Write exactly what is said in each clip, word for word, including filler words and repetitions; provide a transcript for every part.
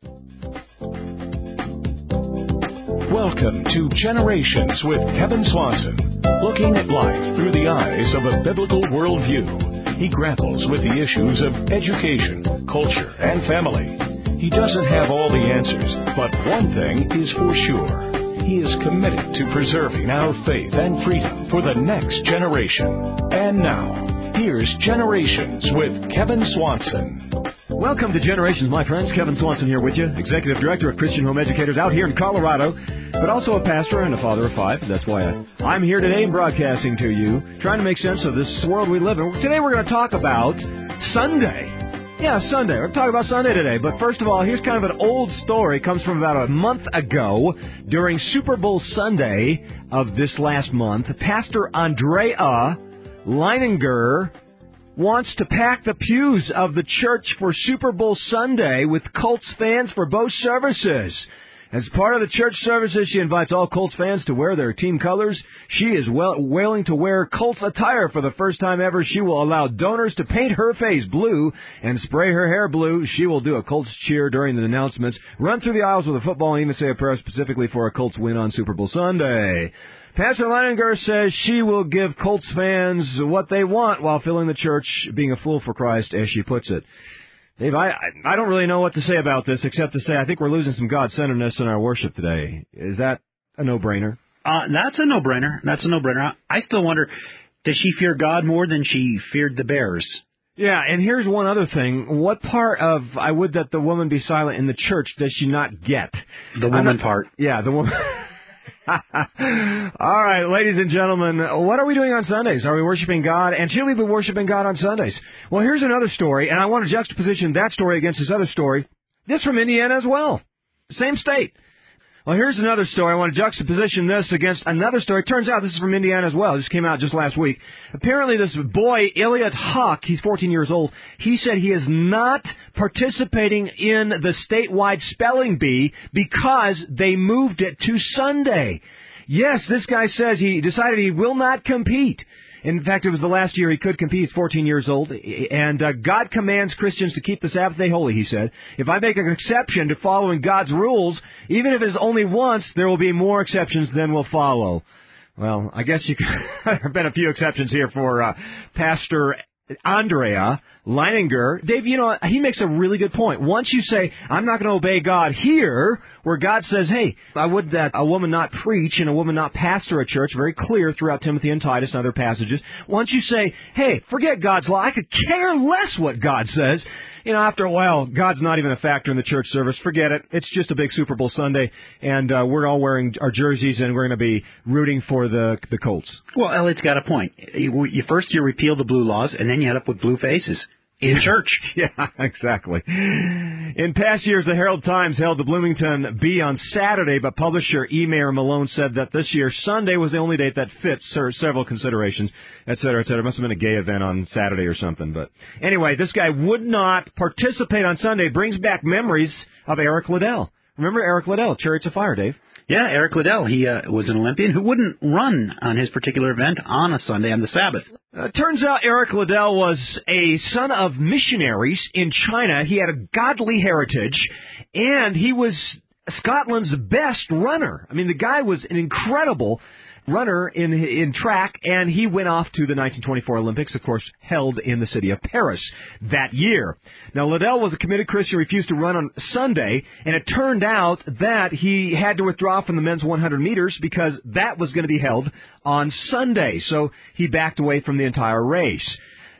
Welcome to Generations with Kevin Swanson, looking at life through the eyes of a biblical worldview. He grapples with the issues of education, culture, and family. He doesn't have all the answers, but one thing is for sure. He is committed to preserving our faith and freedom for the next generation. And now, here's Generations with Kevin Swanson. Welcome to Generations, my friends. Kevin Swanson here with you, Executive Director of Christian Home Educators out here in Colorado, but also a pastor and a father of five. That's why I, I'm here today broadcasting to you, trying to make sense of this world we live in. Today we're going to talk about Sunday. Yeah, Sunday. We're going to talk about Sunday today. But first of all, here's kind of an old story. It comes from about a month ago during Super Bowl Sunday of this last month. Pastor Andrea Leininger wants to pack the pews of the church for Super Bowl Sunday with Colts fans for both services. As part of the church services, she invites all Colts fans to wear their team colors. She is well, willing to wear Colts attire for the first time ever. She will allow donors to paint her face blue and spray her hair blue. She will do a Colts cheer during the announcements, run through the aisles with a football, and even say a prayer specifically for a Colts win on Super Bowl Sunday. Pastor Leininger says she will give Colts fans what they want while filling the church, being a fool for Christ, as she puts it. Dave, I, I don't really know what to say about this, except to say I think we're losing some God-centeredness in our worship today. Is that a no-brainer? Uh, that's a no-brainer. That's a no-brainer. I still wonder, does she fear God more than she feared the bears? Yeah, and here's one other thing. What part of I would that the woman be silent in the church does she not get? The woman not, part. Yeah, the woman. All right, ladies and gentlemen, what are we doing on Sundays? Are we worshiping God? And should we be worshiping God on Sundays? Well, here's another story, and I want to juxtaposition that story against this other story. This from Indiana as well. Same state. Well, here's another story. I want to juxtaposition this against another story. Turns out this is from Indiana as well. This came out just last week. Apparently this boy, Elliot Hawk, he's fourteen years old, he said he is not participating in the statewide spelling bee because they moved it to Sunday. Yes, this guy says he decided he will not compete. In fact, it was the last year he could compete. He's fourteen years old. And uh, God commands Christians to keep the Sabbath day holy, he said. If I make an exception to following God's rules, even if it's only once, there will be more exceptions than will follow. Well, I guess you could, there have been a few exceptions here for uh, Pastor Andrea Leininger. Dave, you know, he makes a really good point. Once you say, I'm not going to obey God here, where God says, hey, I would that a woman not preach and a woman not pastor a church, very clear throughout Timothy and Titus and other passages. Once you say, hey, forget God's law, I could care less what God says, you know, after a while, God's not even a factor in the church service. Forget it. It's just a big Super Bowl Sunday, and uh, we're all wearing our jerseys, and we're going to be rooting for the the Colts. Well, Elliot's got a point. You, you first you repeal the blue laws, and then you head up with blue faces in church. Yeah, exactly. In past years, the Herald Times held the Bloomington Bee on Saturday, but publisher E. Mayer Malone said that this year Sunday was the only date that fits several considerations, et cetera, et cetera. It must have been a gay event on Saturday or something. But anyway, this guy would not participate on Sunday. Brings back memories of Eric Liddell. Remember Eric Liddell, Chariots of Fire, Dave? Yeah, Eric Liddell. He uh, was an Olympian who wouldn't run on his particular event on a Sunday on the Sabbath. Uh, turns out Eric Liddell was a son of missionaries in China. He had a godly heritage, and he was Scotland's best runner. I mean, the guy was an incredible runner in in track, and he went off to the nineteen twenty-four Olympics, of course, held in the city of Paris that year. Now, Liddell was a committed Christian, refused to run on Sunday, and it turned out that he had to withdraw from the men's one hundred meters because that was going to be held on Sunday, so he backed away from the entire race.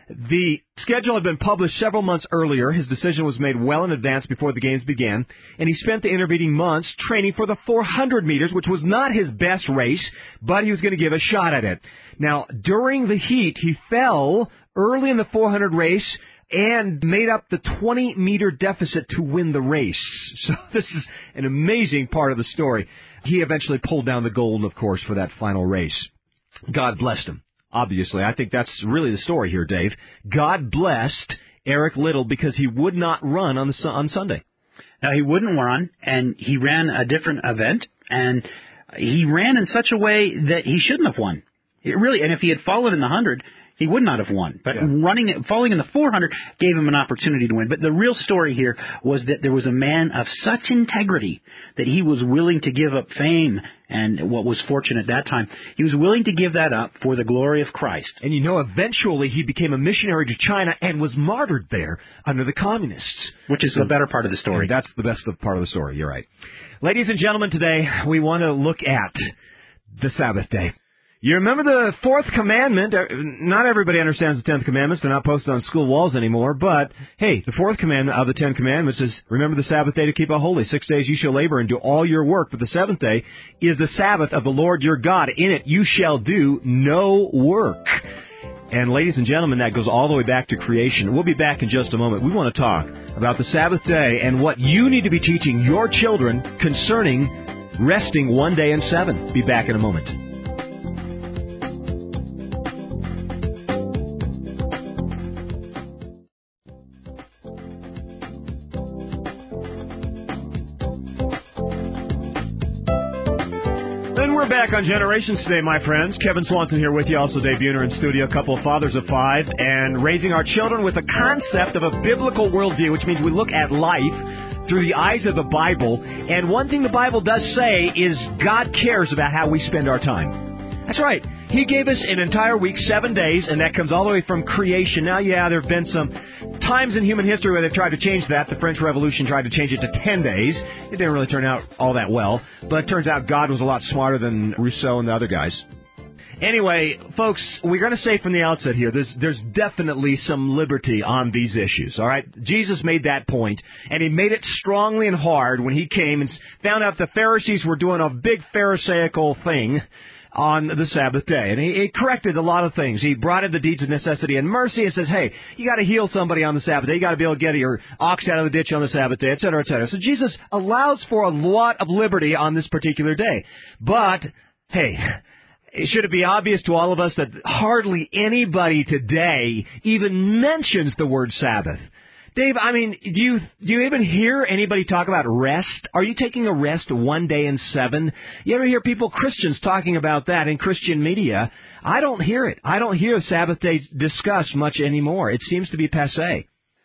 The schedule had been published several months earlier. His decision was made well in advance before the games began, and he spent the intervening months training for the four hundred meters, which was not his best race, but he was going to give a shot at it. Now, during the heat, he fell early in the four hundred race and made up the twenty meter deficit to win the race. So this is an amazing part of the story. He eventually pulled down the gold, of course, for that final race. God blessed him. Obviously, I think that's really the story here, Dave. God blessed Eric Liddell because he would not run on the on Sunday. Now, he wouldn't run, and he ran a different event, and he ran in such a way that he shouldn't have won. It really, and if he had followed in the hundred, He would not have won. But Yeah. running, falling in the four hundred gave him an opportunity to win. But the real story here was that there was a man of such integrity that he was willing to give up fame and what was fortune at that time. He was willing to give that up for the glory of Christ. And you know, eventually he became a missionary to China and was martyred there under the communists. Which is the better part of the story. And that's the best part of the story. You're right. Ladies and gentlemen, today we want to look at the Sabbath day. You remember the fourth commandment. Not everybody understands the tenth commandments. They're not posted on school walls anymore. But, hey, the fourth commandment of the ten commandments is, remember the Sabbath day to keep it holy. Six days you shall labor and do all your work. But the seventh day is the Sabbath of the Lord your God. In it you shall do no work. And, ladies and gentlemen, that goes all the way back to creation. We'll be back in just a moment. We want to talk about the Sabbath day and what you need to be teaching your children concerning resting one day in seven. Be back in a moment. We're back on Generations today, my friends. Kevin Swanson here with you, also Dave Buhner in studio, a couple of fathers of five, and raising our children with the concept of a biblical worldview, which means we look at life through the eyes of the Bible. And one thing the Bible does say is God cares about how we spend our time. That's right. He gave us an entire week, seven days, and that comes all the way from creation. Now, yeah, there have been some times in human history where they've tried to change that. The French Revolution tried to change it to ten days. It didn't really turn out all that well, but it turns out God was a lot smarter than Rousseau and the other guys. Anyway, folks, we're going to say from the outset here, there's, there's definitely some liberty on these issues, all right? Jesus made that point, and he made it strongly and hard when he came and found out the Pharisees were doing a big Pharisaical thing on the Sabbath day. And he, he corrected a lot of things. He brought in the deeds of necessity and mercy and says, hey, you got to heal somebody on the Sabbath day. You got to be able to get your ox out of the ditch on the Sabbath day, et cetera, et cetera. So Jesus allows for a lot of liberty on this particular day. But, hey, should it be obvious to all of us that hardly anybody today even mentions the word Sabbath? Dave, I mean, do you do you even hear anybody talk about rest? Are you taking a rest one day in seven? You ever hear people, Christians, talking about that in Christian media? I don't hear it. I don't hear Sabbath day discussed much anymore. It seems to be passé.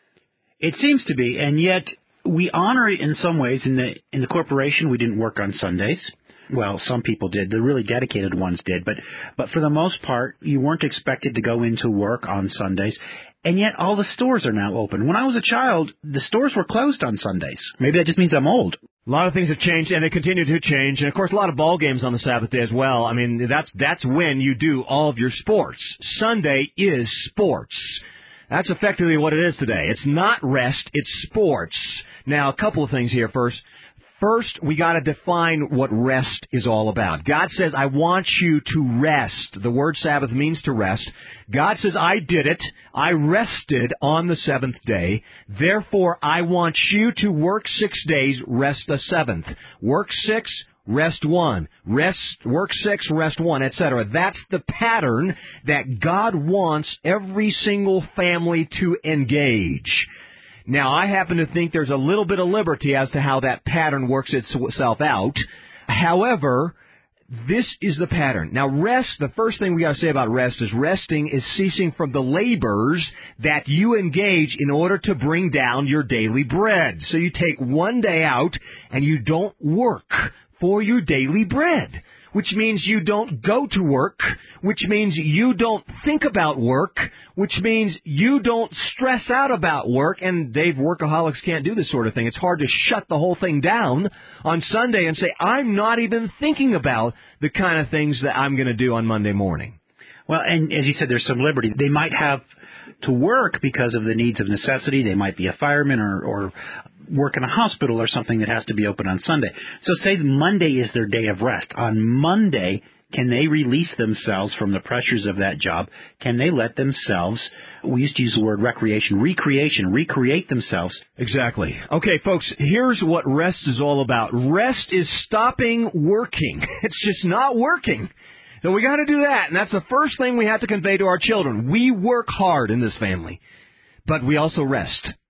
It seems to be, and yet we honor it in some ways. In the in the corporation, we didn't work on Sundays. Well, some people did. The really dedicated ones did. But but for the most part, you weren't expected to go into work on Sundays. And yet all the stores are now open. When I was a child, the stores were closed on Sundays. Maybe that just means I'm old. A lot of things have changed, and they continue to change. And, of course, a lot of ball games on the Sabbath day as well. I mean, that's that's when you do all of your sports. Sunday is sports. That's effectively what it is today. It's not rest, it's sports. Now, a couple of things here first. First, we got to define what rest is all about. God says, I want you to rest. The word Sabbath means to rest. God says, I did it. I rested on the seventh day. Therefore, I want you to work six days, rest a seventh. Work six, rest one. Rest, work six, rest one, et cetera. That's the pattern that God wants every single family to engage. Now, I happen to think there's a little bit of liberty as to how that pattern works itself out. However, this is the pattern. Now, rest, the first thing we got to say about rest is resting is ceasing from the labors that you engage in order to bring down your daily bread. So you take one day out and you don't work for your daily bread, which means you don't go to work, which means you don't think about work, which means you don't stress out about work. And Dave, workaholics can't do this sort of thing. It's hard to shut the whole thing down on Sunday and say, I'm not even thinking about the kind of things that I'm going to do on Monday morning. Well, and as you said, there's some liberty. They might have to work because of the needs of necessity. They might be a fireman or, or work in a hospital or something that has to be open on Sunday. So say Monday is their day of rest. On Monday, can they release themselves from the pressures of that job? Can they let themselves, we used to use the word recreation, recreation, recreate themselves? Exactly. Okay, folks, here's what rest is all about. Rest is stopping working. It's just not working. So we got to do that, and that's the first thing we have to convey to our children. We work hard in this family, but we also rest.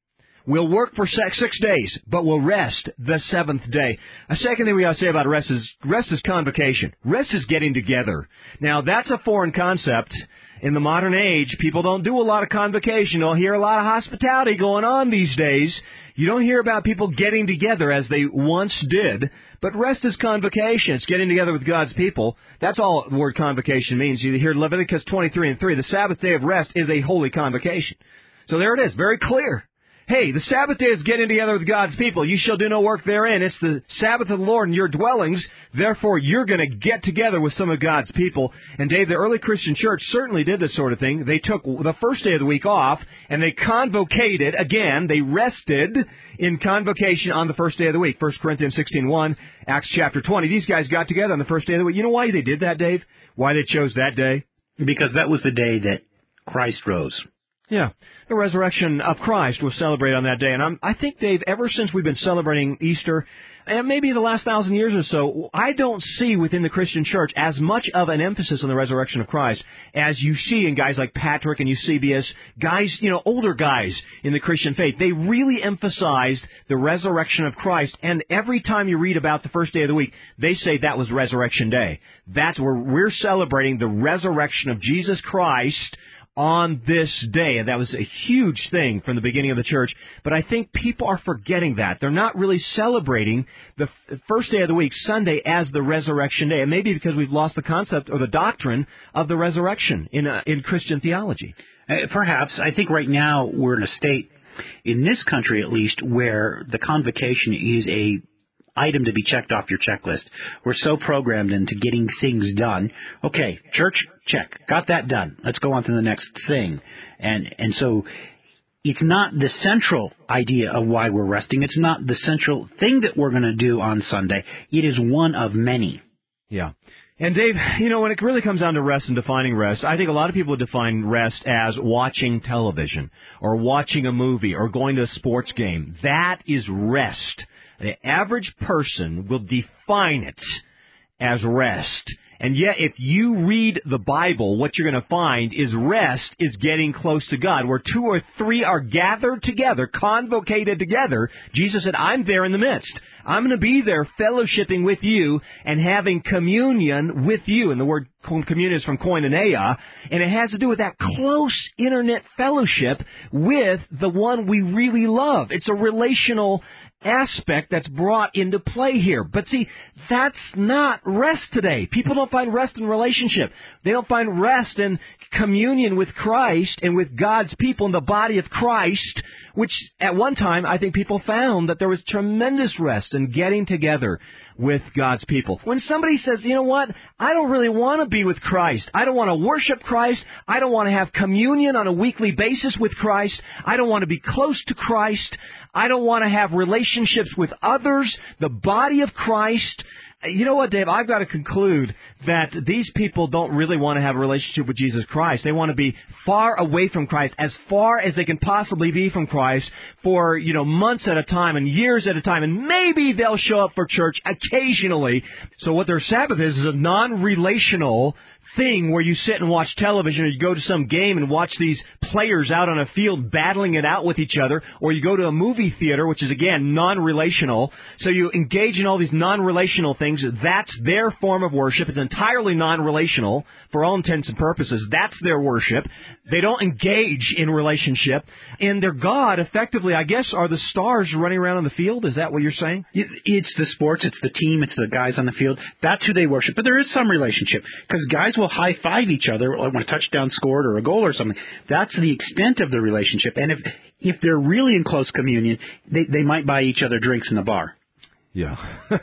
We'll work for six, six days, but we'll rest the seventh day. A second thing we ought to say about rest is rest is convocation. Rest is getting together. Now, that's a foreign concept. In the modern age, people don't do a lot of convocation. You don't hear a lot of hospitality going on these days. You don't hear about people getting together as they once did. But rest is convocation. It's getting together with God's people. That's all the word convocation means. You hear Leviticus twenty-three and three. The Sabbath day of rest is a holy convocation. So there it is, very clear. Hey, the Sabbath day is getting together with God's people. You shall do no work therein. It's the Sabbath of the Lord in your dwellings. Therefore, you're going to get together with some of God's people. And Dave, the early Christian church certainly did this sort of thing. They took the first day of the week off, and they convocated again. They rested in convocation on the first day of the week. First Corinthians sixteen one, Acts chapter twenty. These guys got together on the first day of the week. You know why they did that, Dave? Why they chose that day? Because that was the day that Christ rose. Yeah, the resurrection of Christ was celebrated on that day. And I'm, I think, Dave, ever since we've been celebrating Easter, and maybe the last thousand years or so, I don't see within the Christian church as much of an emphasis on the resurrection of Christ as you see in guys like Patrick and Eusebius, guys, you know, older guys in the Christian faith. They really emphasized the resurrection of Christ, and every time you read about the first day of the week, they say that was Resurrection Day. That's where we're celebrating the resurrection of Jesus Christ on this day. And that was a huge thing from the beginning of the church. But I think people are forgetting that. They're not really celebrating the f- first day of the week, Sunday, as the resurrection day. And maybe because we've lost the concept or the doctrine of the resurrection in uh, in Christian theology. Uh, perhaps. I think right now we're in a state, in this country at least, where the convocation is a item to be checked off your checklist. We're so programmed into getting things done. Okay, church, check. Got that done. Let's go on to the next thing. And and so it's not the central idea of why we're resting. It's not the central thing that we're going to do on Sunday. It is one of many. Yeah. And Dave, you know, when it really comes down to rest and defining rest, I think a lot of people define rest as watching television or watching a movie or going to a sports game. That is rest. The average person will define it as rest. And yet, if you read the Bible, what you're going to find is rest is getting close to God. Where two or three are gathered together, convocated together, Jesus said, I'm there in the midst. I'm going to be there fellowshipping with you and having communion with you. And the word communion is from koinonia. And it has to do with that close internet fellowship with the one we really love. It's a relational aspect that's brought into play here. But see, that's not rest today. People don't find rest in relationship. They don't find rest in communion with Christ and with God's people in the body of Christ, which at one time I think people found that there was tremendous rest in getting together with God's people. When somebody says, you know what, I don't really want to be with Christ. I don't want to worship Christ. I don't want to have communion on a weekly basis with Christ. I don't want to be close to Christ. I don't want to have relationships with others, the body of Christ. You know what, Dave? I've got to conclude that these people don't really want to have a relationship with Jesus Christ. They want to be far away from Christ, as far as they can possibly be from Christ for, you know, months at a time and years at a time. And maybe they'll show up for church occasionally. So what their Sabbath is is a non-relational thing where you sit and watch television, or you go to some game and watch these players out on a field battling it out with each other, or you go to a movie theater, which is, again, non-relational. So you engage in all these non-relational things. That's their form of worship. It's entirely non-relational for all intents and purposes. That's their worship. They don't engage in relationship. And their God, effectively, I guess, are the stars running around on the field. Is that what you're saying? It's the sports. It's the team. It's the guys on the field. That's who they worship. But there is some relationship, because guys will high-five each other when a touchdown scored or a goal or something. That's the extent of the relationship. And if if they're really in close communion, they, they might buy each other drinks in the bar. Yeah.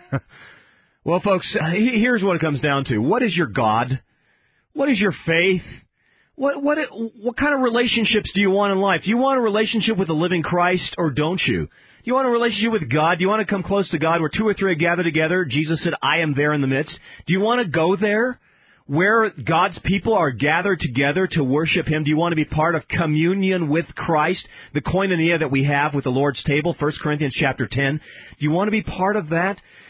Well, folks, here's what it comes down to. What is your God? What is your faith? What what what kind of relationships do you want in life? Do you want a relationship with the living Christ, or don't you? Do you want a relationship with God? Do you want to come close to God where two or three are gathered together? Jesus said, I am there in the midst. Do you want to go there, where God's people are gathered together to worship Him? Do you want to be part of communion with Christ, the koinonia that we have with the Lord's table, First Corinthians chapter ten? Do you want to be part of that?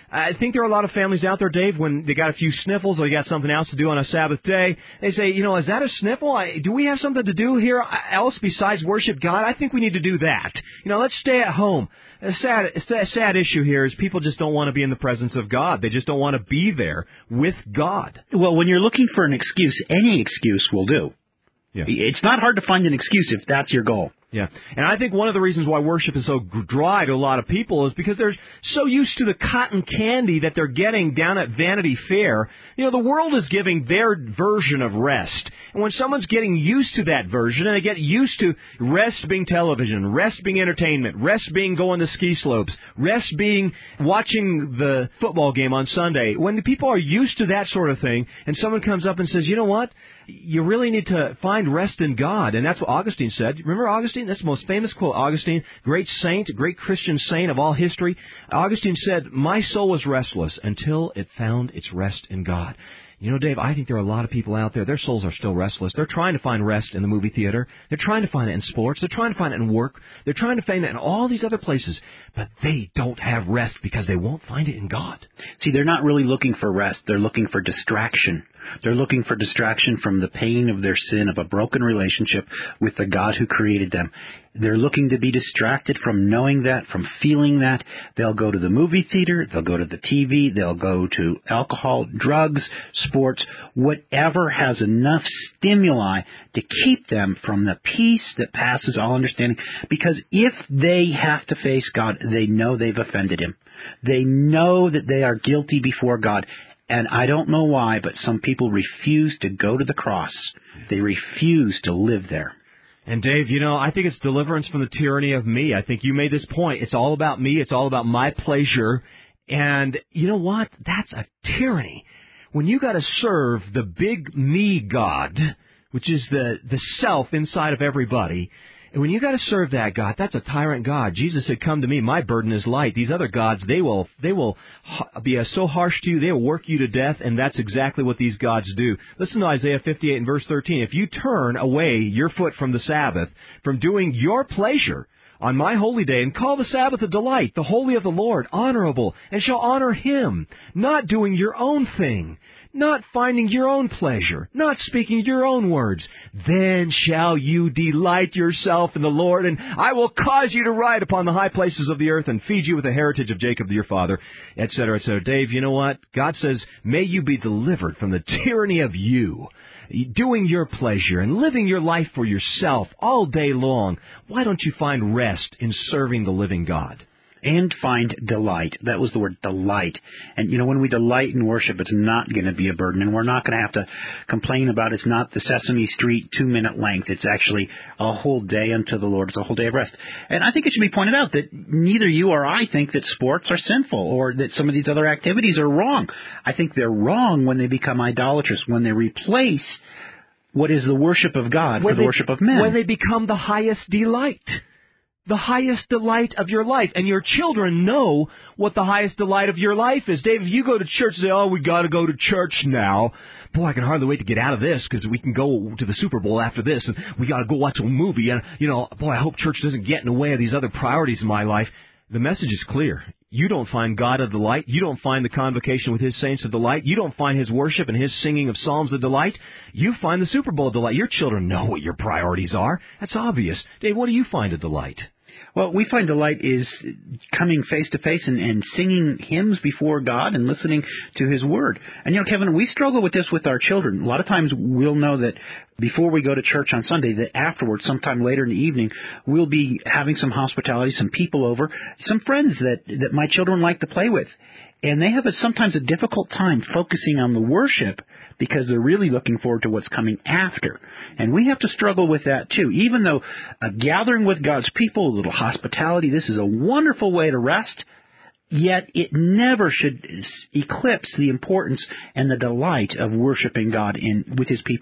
I think there are a lot of families out there, Dave, when they got a few sniffles or they got something else to do on a Sabbath day, they say, you know, is that a sniffle? I, do we have something to do here else besides worship God? I think we need to do that. You know, let's stay at home. A sad, a sad issue here is people just don't want to be in the presence of God. They just don't want to be there with God. Well, when you're looking for an excuse, any excuse will do. Yeah. It's not hard to find an excuse if that's your goal. Yeah, and I think one of the reasons why worship is so dry to a lot of people is because they're so used to the cotton candy that they're getting down at Vanity Fair. You know, the world is giving their version of rest. And when someone's getting used to that version, and they get used to rest being television, rest being entertainment, rest being going to ski slopes, rest being watching the football game on Sunday, when the people are used to that sort of thing, and someone comes up and says, you know what? You really need to find rest in God. And that's what Augustine said. Remember Augustine? That's the most famous quote. Augustine, great saint, great Christian saint of all history. Augustine said, my soul was restless until it found its rest in God. You know, Dave, I think there are a lot of people out there, their souls are still restless. They're trying to find rest in the movie theater. They're trying to find it in sports. They're trying to find it in work. They're trying to find it in all these other places. But they don't have rest because they won't find it in God. See, they're not really looking for rest. They're looking for distraction. They're looking for distraction from the pain of their sin, of a broken relationship with the God who created them. They're looking to be distracted from knowing that, from feeling that. They'll go to the movie theater, they'll go to the T V, they'll go to alcohol, drugs, sports, whatever has enough stimuli to keep them from the peace that passes all understanding. Because if they have to face God, they know they've offended Him. They know that they are guilty before God. And I don't know why, but some people refuse to go to the cross. They refuse to live there. And Dave, you know, I think it's deliverance from the tyranny of me. I think you made this point. It's all about me. It's all about my pleasure. And you know what? That's a tyranny. When you got to serve the big me God, which is the, the self inside of everybody, and when you got to serve that God, that's a tyrant God. Jesus said, come to me, my burden is light. These other gods, they will they will be so harsh to you, they will work you to death, and that's exactly what these gods do. Listen to Isaiah fifty-eight and verse thirteen. If you turn away your foot from the Sabbath, from doing your pleasure on my holy day, and call the Sabbath a delight, the holy of the Lord, honorable, and shall honor Him, not doing your own thing, not finding your own pleasure, not speaking your own words, then shall you delight yourself in the Lord, and I will cause you to ride upon the high places of the earth and feed you with the heritage of Jacob your father, et cetera, et cetera. Dave, you know what? God says, may you be delivered from the tyranny of you, doing your pleasure and living your life for yourself all day long. Why don't you find rest in serving the living God? And find delight. That was the word, delight. And, you know, when we delight in worship, it's not going to be a burden, and we're not going to have to complain about it's not the Sesame Street two-minute length. It's actually a whole day unto the Lord. It's a whole day of rest. And I think it should be pointed out that neither you or I think that sports are sinful or that some of these other activities are wrong. I think they're wrong when they become idolatrous, when they replace what is the worship of God when for the they, worship of men. When they become the highest delight. The highest delight of your life. And your children know what the highest delight of your life is. Dave, if you go to church and say, oh, we got to go to church now. Boy, I can hardly wait to get out of this because we can go to the Super Bowl after this and we got to go watch a movie. And, you know, boy, I hope church doesn't get in the way of these other priorities in my life. The message is clear. You don't find God a delight. You don't find the convocation with His saints a delight. You don't find His worship and His singing of psalms a delight. You find the Super Bowl a delight. Your children know what your priorities are. That's obvious. Dave, what do you find a delight? Well, we find delight is coming face to face and, and singing hymns before God and listening to His Word. And, you know, Kevin, we struggle with this with our children. A lot of times we'll know that before we go to church on Sunday, that afterwards, sometime later in the evening, we'll be having some hospitality, some people over, some friends that, that my children like to play with. And they have a, sometimes a difficult time focusing on the worship because they're really looking forward to what's coming after. And we have to struggle with that too. Even though a gathering with God's people, a little hospitality, this is a wonderful way to rest, yet it never should eclipse the importance and the delight of worshiping God in with His people.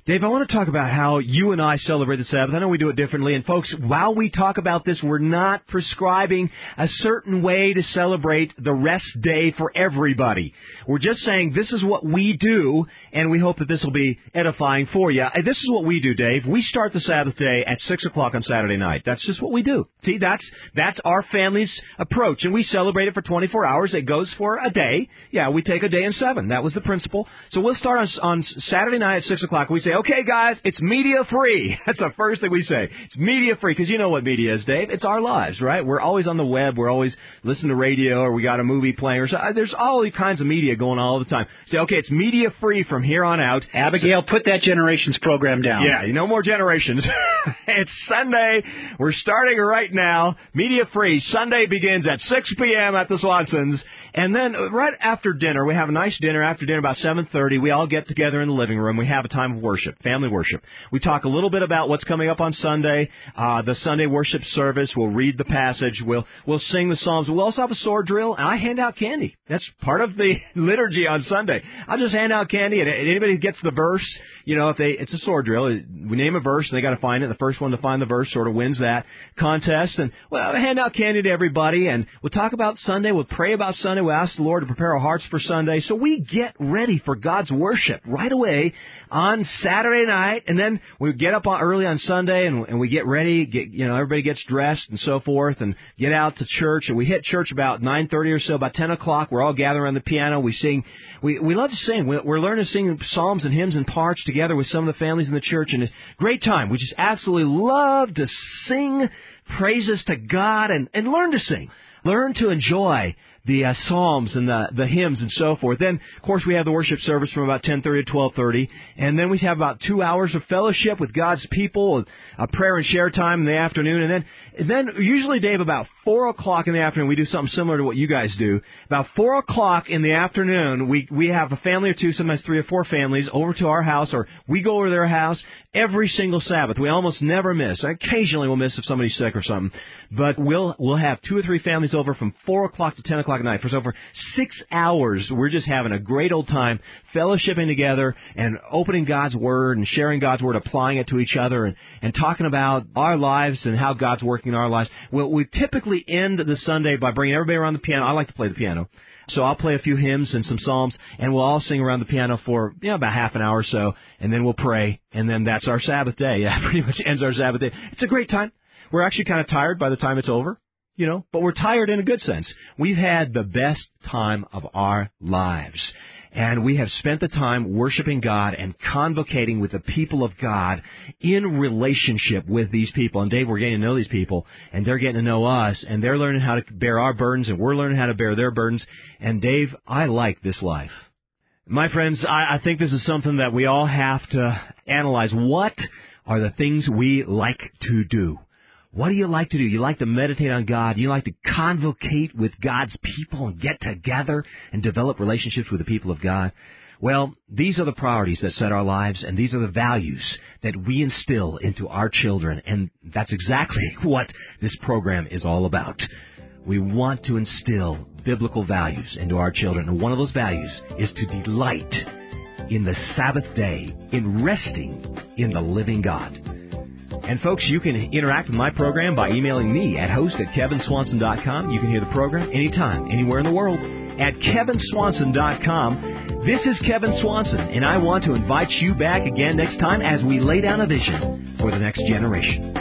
Dave, I want to talk about how you and I celebrate the Sabbath. I know we do it differently. And folks, while we talk about this, we're not prescribing a certain way to celebrate the rest day for everybody. We're just saying this is what we do, and we hope that this will be edifying for you. This is what we do, Dave. We start the Sabbath day at six o'clock on Saturday night. That's just what we do. See, that's that's our family's approach, and we celebrate it for twenty-four hours. It goes for a day. Yeah, we take a day and seven. That was the principle. So we'll start on, on Saturday night at six o'clock. We say, okay, guys, it's media free. That's the first thing we say. It's media free, because you know what media is, Dave. It's our lives, right? We're always on the web. We're always listening to radio, or we got a movie playing, or so. There's all kinds of media going on all the time. Say, okay, it's media free from here on out. Abigail, put that Generations program down. Yeah, no more Generations. It's Sunday. We're starting right now. Media free. Sunday begins at six p.m. at the Swansons. And then right after dinner, we have a nice dinner. After dinner, about seven thirty, we all get together in the living room. We have a time of worship, family worship. We talk a little bit about what's coming up on Sunday, uh, the Sunday worship service. We'll read the passage. We'll we'll sing the Psalms. We'll also have a sword drill, and I hand out candy. That's part of the liturgy on Sunday. I'll just hand out candy, and anybody who gets the verse, you know, if they it's a sword drill. We name a verse, and they got to find it. The first one to find the verse sort of wins that contest. And well, I hand out candy to everybody, and we'll talk about Sunday. We'll pray about Sunday. We ask the Lord to prepare our hearts for Sunday. So we get ready for God's worship right away on Saturday night, and then we get up on, early on Sunday, and, and we get ready. Get, you know, everybody gets dressed and so forth, and get out to church. And we hit church about nine thirty or so. About ten o'clock, we're all gathered around the piano. We sing. We we love to sing. We, we're learning to sing psalms and hymns and parts together with some of the families in the church, and it's a great time. We just absolutely love to sing praises to God and, and learn to sing. Learn to enjoy the uh, psalms and the, the hymns and so forth. Then, of course, we have the worship service from about ten thirty to twelve thirty. And then we have about two hours of fellowship with God's people, a prayer and share time in the afternoon. And then, and then usually, Dave, about four o'clock in the afternoon, we do something similar to what you guys do. About four o'clock in the afternoon, we, we have a family or two, sometimes three or four families, over to our house, or we go over to their house every single Sabbath. We almost never miss. Occasionally we'll miss if somebody's sick or something. But we'll we'll have two or three families over from four o'clock to ten o'clock at night. For over six hours, we're just having a great old time fellowshipping together and opening God's Word and sharing God's Word, applying it to each other, and, and talking about our lives and how God's working in our lives. We'll, we typically end the Sunday by bringing everybody around the piano. I like to play the piano. So I'll play a few hymns and some psalms, and we'll all sing around the piano for, you know, about half an hour or so, and then we'll pray, and then that's our Sabbath day. Yeah, pretty much ends our Sabbath day. It's a great time. We're actually kind of tired by the time it's over, you know, but we're tired in a good sense. We've had the best time of our lives, and we have spent the time worshiping God and convocating with the people of God in relationship with these people. And, Dave, we're getting to know these people, and they're getting to know us, and they're learning how to bear our burdens, and we're learning how to bear their burdens. And, Dave, I like this life. My friends, I, I think this is something that we all have to analyze. What are the things we like to do? What do you like to do? You like to meditate on God. You like to convocate with God's people and get together and develop relationships with the people of God. Well, these are the priorities that set our lives, and these are the values that we instill into our children. And that's exactly what this program is all about. We want to instill biblical values into our children. And one of those values is to delight in the Sabbath day, in resting in the living God. And, folks, you can interact with my program by emailing me at host at kevin swanson dot com. You can hear the program anytime, anywhere in the world at kevin swanson dot com. This is Kevin Swanson, and I want to invite you back again next time as we lay down a vision for the next generation.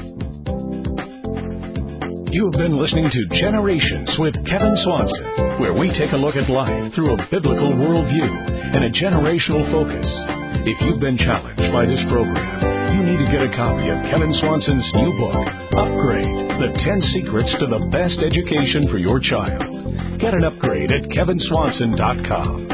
You have been listening to Generations with Kevin Swanson, where we take a look at life through a biblical worldview and a generational focus. If you've been challenged by this program, you need to get a copy of Kevin Swanson's new book, Upgrade, The ten Secrets to the Best Education for Your Child. Get an upgrade at kevin swanson dot com.